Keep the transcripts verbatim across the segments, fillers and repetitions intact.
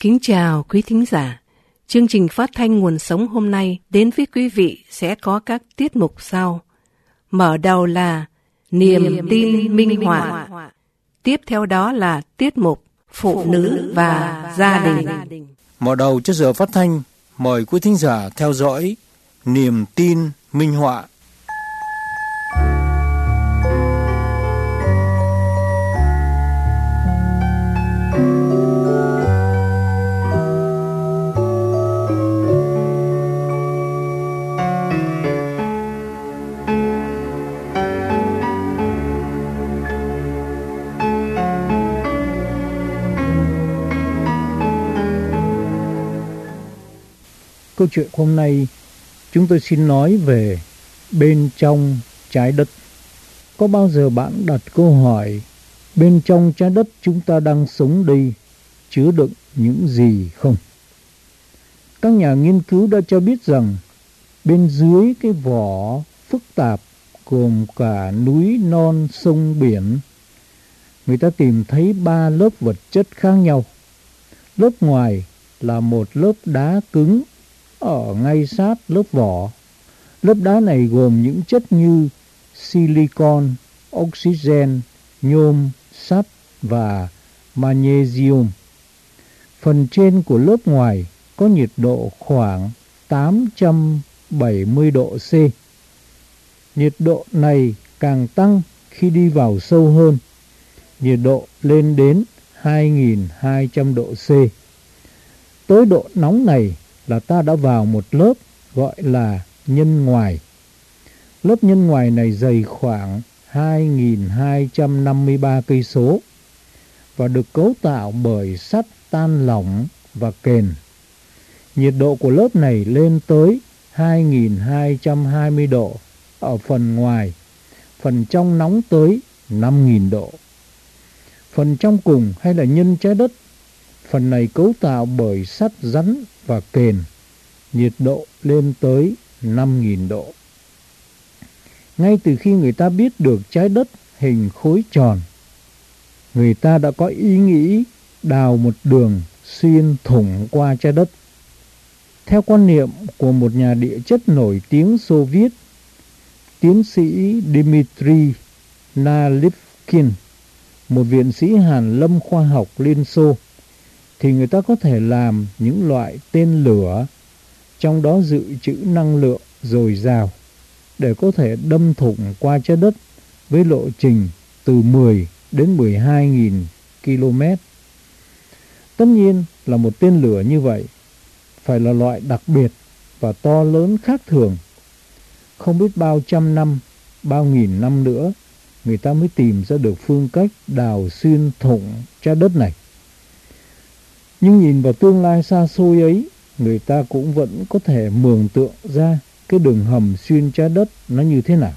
Kính chào quý thính giả. Chương trình phát thanh Nguồn Sống hôm nay đến với quý vị sẽ có các tiết mục sau. Mở đầu là Niềm, Niềm tin, tin minh họa. Tiếp theo đó là tiết mục Phụ nữ và, và gia đình. Mở đầu cho giờ phát thanh, mời quý thính giả theo dõi Niềm tin minh họa. Câu chuyện hôm nay chúng tôi xin nói về bên trong trái đất. Có bao giờ bạn đặt câu hỏi bên trong trái đất chúng ta đang sống đây chứa đựng những gì không? Các nhà nghiên cứu đã cho biết rằng bên dưới cái vỏ phức tạp gồm cả núi non sông biển, người ta tìm thấy ba lớp vật chất khác nhau. Lớp ngoài là một lớp đá cứng ở ngay sát lớp vỏ. Lớp đá này gồm những chất như silicon, oxygen, nhôm, sắt và magnesium. Phần trên của lớp ngoài có nhiệt độ khoảng tám trăm bảy mươi độ C. Nhiệt độ này càng tăng khi đi vào sâu hơn. Nhiệt độ lên đến hai nghìn hai trăm độ C. Tới độ nóng này là ta đã vào một lớp gọi là nhân ngoài. Lớp nhân ngoài này dày khoảng hai nghìn hai trăm năm mươi ba cây số và được cấu tạo bởi sắt tan lỏng và kền. Nhiệt độ của lớp này lên tới hai nghìn hai trăm hai mươi độ ở phần ngoài, phần trong nóng tới năm nghìn độ. Phần trong cùng hay là nhân trái đất, phần này cấu tạo bởi sắt rắn và kền, nhiệt độ lên tới năm nghìn độ. Ngay từ khi người ta biết được trái đất hình khối tròn, người ta đã có ý nghĩ đào một đường xuyên thủng qua trái đất. Theo quan niệm của một nhà địa chất nổi tiếng Xô Viết, tiến sĩ Dmitry Nalivkin, một viện sĩ hàn lâm khoa học Liên Xô, thì người ta có thể làm những loại tên lửa trong đó dự trữ năng lượng dồi dào để có thể đâm thủng qua trái đất với lộ trình từ mười đến mười hai nghìn ki lô mét. Tất nhiên là một tên lửa như vậy phải là loại đặc biệt và to lớn khác thường. Không biết bao trăm năm, bao nghìn năm nữa người ta mới tìm ra được phương cách đào xuyên thủng trái đất này. Nhưng nhìn vào tương lai xa xôi ấy, người ta cũng vẫn có thể mường tượng ra cái đường hầm xuyên trái đất nó như thế nào.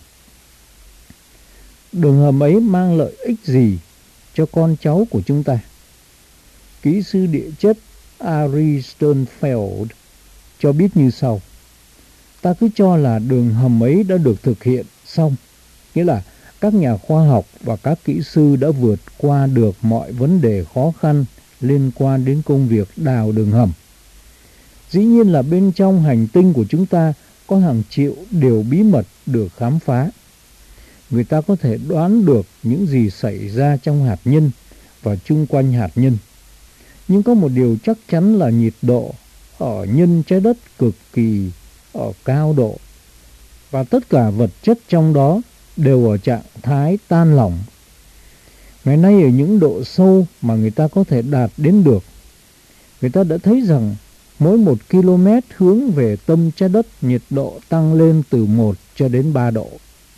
Đường hầm ấy mang lợi ích gì cho con cháu của chúng ta? Kỹ sư địa chất Ari Sternfeld cho biết như sau. Ta cứ cho là đường hầm ấy đã được thực hiện xong, nghĩa là các nhà khoa học và các kỹ sư đã vượt qua được mọi vấn đề khó khăn liên quan đến công việc đào đường hầm. Dĩ nhiên là bên trong hành tinh của chúng ta có hàng triệu điều bí mật được khám phá. Người ta có thể đoán được những gì xảy ra trong hạt nhân và chung quanh hạt nhân. Nhưng có một điều chắc chắn là nhiệt độ ở nhân trái đất cực kỳ ở cao độ. Và tất cả vật chất trong đó đều ở trạng thái tan lỏng. Ngày nay ở những độ sâu mà người ta có thể đạt đến được, người ta đã thấy rằng mỗi một km hướng về tâm trái đất nhiệt độ tăng lên từ một cho đến ba độ.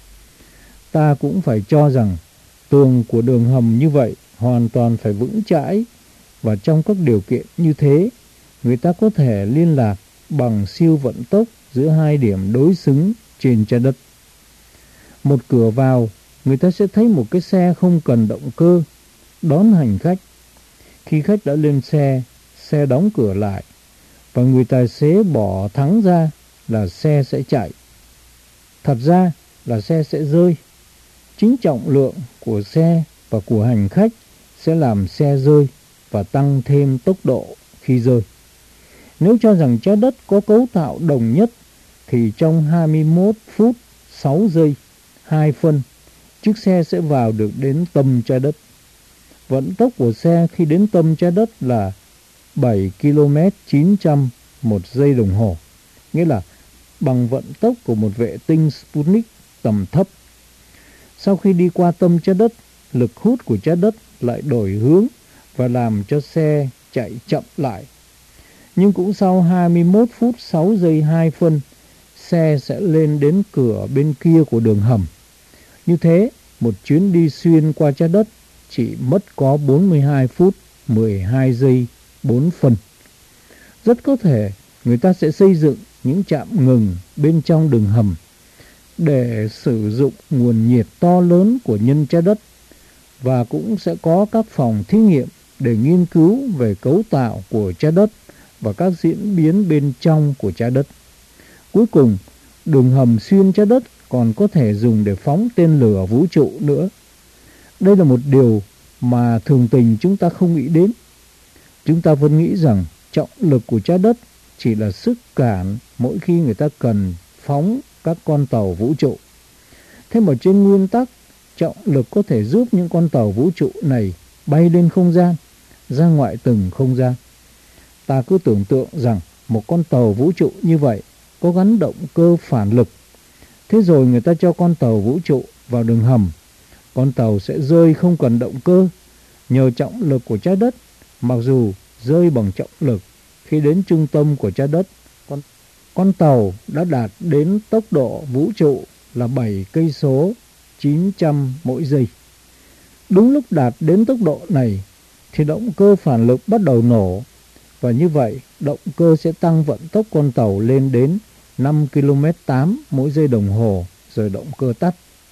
Ta cũng phải cho rằng tường của đường hầm như vậy hoàn toàn phải vững chãi, và trong các điều kiện như thế, người ta có thể liên lạc bằng siêu vận tốc giữa hai điểm đối xứng trên trái đất. Một cửa vào, người ta sẽ thấy một cái xe không cần động cơ đón hành khách. Khi khách đã lên xe, xe đóng cửa lại và người tài xế bỏ thắng ra là xe sẽ chạy. Thật ra là xe sẽ rơi. Chính trọng lượng của xe và của hành khách sẽ làm xe rơi và tăng thêm tốc độ khi rơi. Nếu cho rằng trái đất có cấu tạo đồng nhất thì trong hai mươi mốt phút sáu giây hai phân, chiếc xe sẽ vào được đến tâm trái đất. Vận tốc của xe khi đến tâm trái đất là bảy ki lô mét chín trăm một giây đồng hồ, nghĩa là bằng vận tốc của một vệ tinh Sputnik tầm thấp. Sau khi đi qua tâm trái đất, lực hút của trái đất lại đổi hướng và làm cho xe chạy chậm lại. Nhưng cũng sau hai mươi mốt phút sáu giây hai phân, xe sẽ lên đến cửa bên kia của đường hầm. Như thế, một chuyến đi xuyên qua trái đất chỉ mất có bốn mươi hai phút mười hai giây bốn phân. Rất có thể người ta sẽ xây dựng những trạm ngừng bên trong đường hầm để sử dụng nguồn nhiệt to lớn của nhân trái đất, và cũng sẽ có các phòng thí nghiệm để nghiên cứu về cấu tạo của trái đất và các diễn biến bên trong của trái đất. Cuối cùng, đường hầm xuyên trái đất còn có thể dùng để phóng tên lửa vũ trụ nữa. Đây là một điều mà thường tình chúng ta không nghĩ đến. Chúng ta vẫn nghĩ rằng trọng lực của trái đất chỉ là sức cản mỗi khi người ta cần phóng các con tàu vũ trụ. Thế mà trên nguyên tắc, trọng lực có thể giúp những con tàu vũ trụ này bay lên không gian, ra ngoại tầng không gian. Ta cứ tưởng tượng rằng một con tàu vũ trụ như vậy có gắn động cơ phản lực. Thế rồi người ta cho con tàu vũ trụ vào đường hầm. Con tàu sẽ rơi không cần động cơ. Nhờ trọng lực của trái đất, mặc dù rơi bằng trọng lực, khi đến trung tâm của trái đất, con, con tàu đã đạt đến tốc độ vũ trụ là bảy cây số chín trăm mỗi giây. Đúng lúc đạt đến tốc độ này thì động cơ phản lực bắt đầu nổ, và như vậy động cơ sẽ tăng vận tốc con tàu lên đến năm ki lô mét tám mỗi giây đồng hồ, rồi động cơ tắt.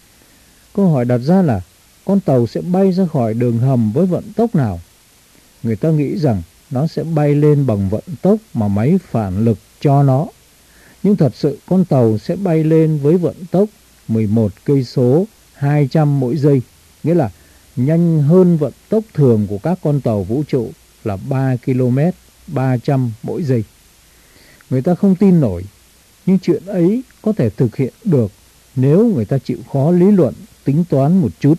Câu hỏi đặt ra là con tàu sẽ bay ra khỏi đường hầm với vận tốc nào? Người ta nghĩ rằng nó sẽ bay lên bằng vận tốc mà máy phản lực cho nó. Nhưng thật sự con tàu sẽ bay lên với vận tốc mười một cây số hai trăm mỗi giây, nghĩa là nhanh hơn vận tốc thường của các con tàu vũ trụ là ba ki lô mét ba trăm mỗi giây. Người ta không tin nổi, nhưng chuyện ấy có thể thực hiện được nếu người ta chịu khó lý luận, tính toán một chút.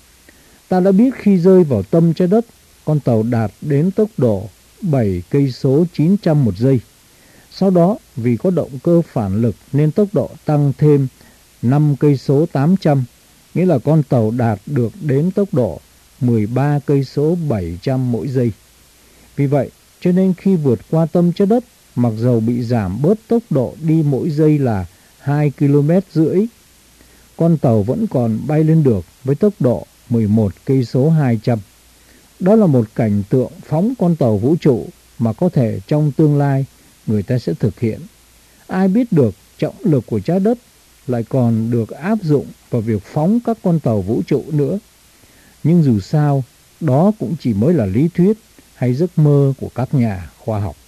Ta đã biết khi rơi vào tâm trái đất, con tàu đạt đến tốc độ bảy cây số chín trăm một giây. Sau đó, vì có động cơ phản lực nên tốc độ tăng thêm năm cây số tám trăm, nghĩa là con tàu đạt được đến tốc độ mười ba cây số bảy trăm mỗi giây. Vì vậy, cho nên khi vượt qua tâm trái đất, mặc dầu bị giảm bớt tốc độ đi mỗi giây là hai ki lô mét rưỡi, con tàu vẫn còn bay lên được với tốc độ mười một cây số hai trăm. Đó là một cảnh tượng phóng con tàu vũ trụ mà có thể trong tương lai người ta sẽ thực hiện. Ai biết được trọng lực của trái đất lại còn được áp dụng vào việc phóng các con tàu vũ trụ nữa. Nhưng dù sao, đó cũng chỉ mới là lý thuyết hay giấc mơ của các nhà khoa học.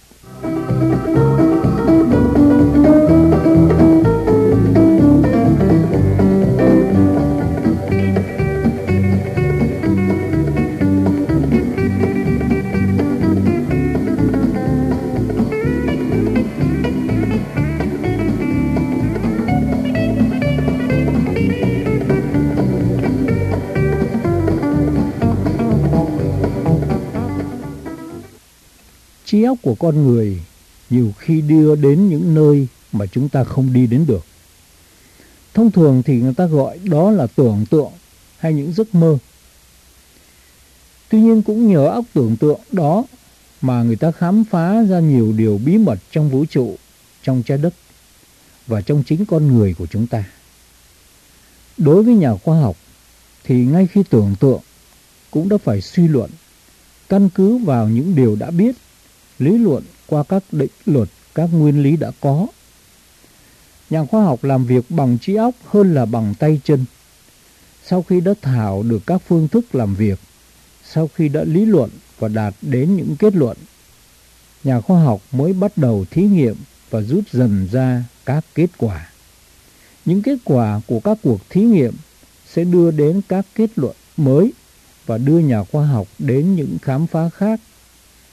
Trí óc của con người nhiều khi đưa đến những nơi mà chúng ta không đi đến được. Thông thường thì người ta gọi đó là tưởng tượng hay những giấc mơ. Tuy nhiên cũng nhờ óc tưởng tượng đó mà người ta khám phá ra nhiều điều bí mật trong vũ trụ, trong trái đất và trong chính con người của chúng ta. Đối với nhà khoa học thì ngay khi tưởng tượng cũng đã phải suy luận, căn cứ vào những điều đã biết, lý luận qua các định luật, các nguyên lý đã có. Nhà khoa học làm việc bằng trí óc hơn là bằng tay chân. Sau khi đã thảo được các phương thức làm việc, sau khi đã lý luận và đạt đến những kết luận, nhà khoa học mới bắt đầu thí nghiệm và rút dần ra các kết quả. Những kết quả của các cuộc thí nghiệm sẽ đưa đến các kết luận mới và đưa nhà khoa học đến những khám phá khác.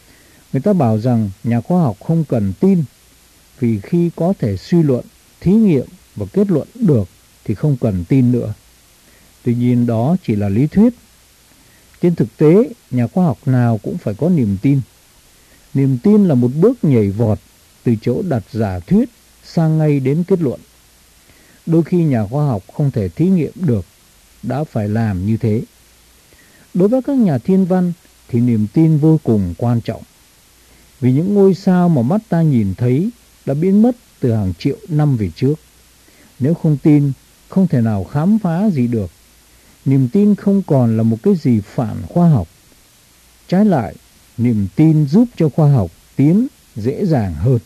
Người ta bảo rằng nhà khoa học không cần tin, vì khi có thể suy luận, thí nghiệm và kết luận được thì không cần tin nữa. Tuy nhiên đó chỉ là lý thuyết. Trên thực tế, nhà khoa học nào cũng phải có niềm tin. Niềm tin là một bước nhảy vọt từ chỗ đặt giả thuyết sang ngay đến kết luận. Đôi khi nhà khoa học không thể thí nghiệm được, đã phải làm như thế. Đối với các nhà thiên văn thì niềm tin vô cùng quan trọng. Vì những ngôi sao mà mắt ta nhìn thấy đã biến mất từ hàng triệu năm về trước. Nếu không tin, không thể nào khám phá gì được. Niềm tin không còn là một cái gì phản khoa học. Trái lại, niềm tin giúp cho khoa học tiến dễ dàng hơn.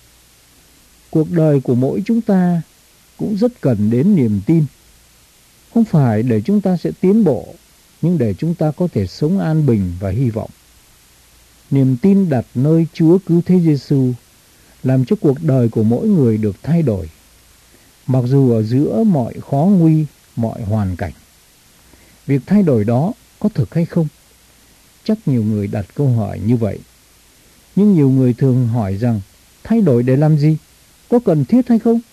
Cuộc đời của mỗi chúng ta cũng rất cần đến niềm tin. Không phải để chúng ta sẽ tiến bộ, nhưng để chúng ta có thể sống an bình và hy vọng. Niềm tin đặt nơi Chúa Cứu Thế Giêsu làm cho cuộc đời của mỗi người được thay đổi, mặc dù ở giữa mọi khó nguy, mọi hoàn cảnh. Việc thay đổi đó có thực hay không? Chắc nhiều người đặt câu hỏi như vậy. Nhưng nhiều người thường hỏi rằng thay đổi để làm gì? Có cần thiết hay không?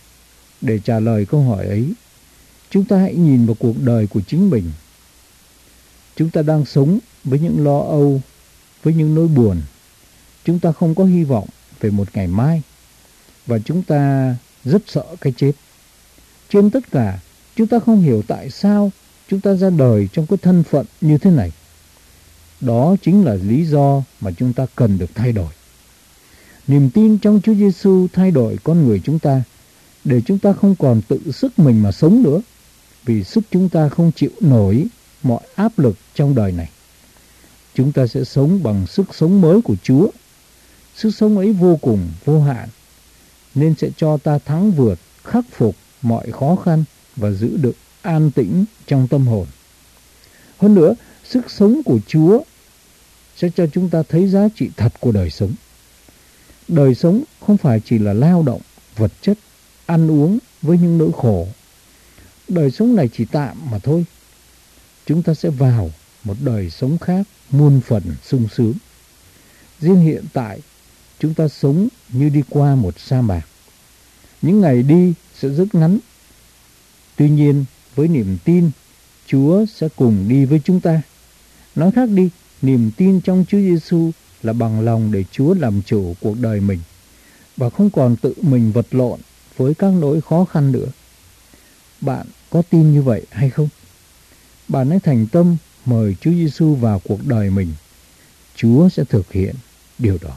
Để trả lời câu hỏi ấy, chúng ta hãy nhìn vào cuộc đời của chính mình. Chúng ta đang sống với những lo âu, với những nỗi buồn. Chúng ta không có hy vọng về một ngày mai. Và chúng ta rất sợ cái chết. Trên tất cả, chúng ta không hiểu tại sao chúng ta ra đời trong cái thân phận như thế này. Đó chính là lý do mà chúng ta cần được thay đổi. Niềm tin trong Chúa Giêsu thay đổi con người chúng ta, để chúng ta không còn tự sức mình mà sống nữa, vì sức chúng ta không chịu nổi mọi áp lực trong đời này. Chúng ta sẽ sống bằng sức sống mới của Chúa. Sức sống ấy vô cùng vô hạn, nên sẽ cho ta thắng vượt, khắc phục mọi khó khăn và giữ được an tĩnh trong tâm hồn. Hơn nữa, sức sống của Chúa sẽ cho chúng ta thấy giá trị thật của đời sống. Đời sống không phải chỉ là lao động, vật chất, ăn uống với những nỗi khổ. Đời sống này chỉ tạm mà thôi. Chúng ta sẽ vào một đời sống khác muôn phần sung sướng. Riêng hiện tại, chúng ta sống như đi qua một sa mạc. Những ngày đi sẽ rất ngắn. Tuy nhiên, với niềm tin, Chúa sẽ cùng đi với chúng ta. Nói khác đi, niềm tin trong Chúa Giêsu là bằng lòng để Chúa làm chủ cuộc đời mình và không còn tự mình vật lộn với các nỗi khó khăn nữa. Bạn có tin như vậy hay không? Bạn hãy thành tâm mời Chúa Giêsu vào cuộc đời mình. Chúa sẽ thực hiện điều đó.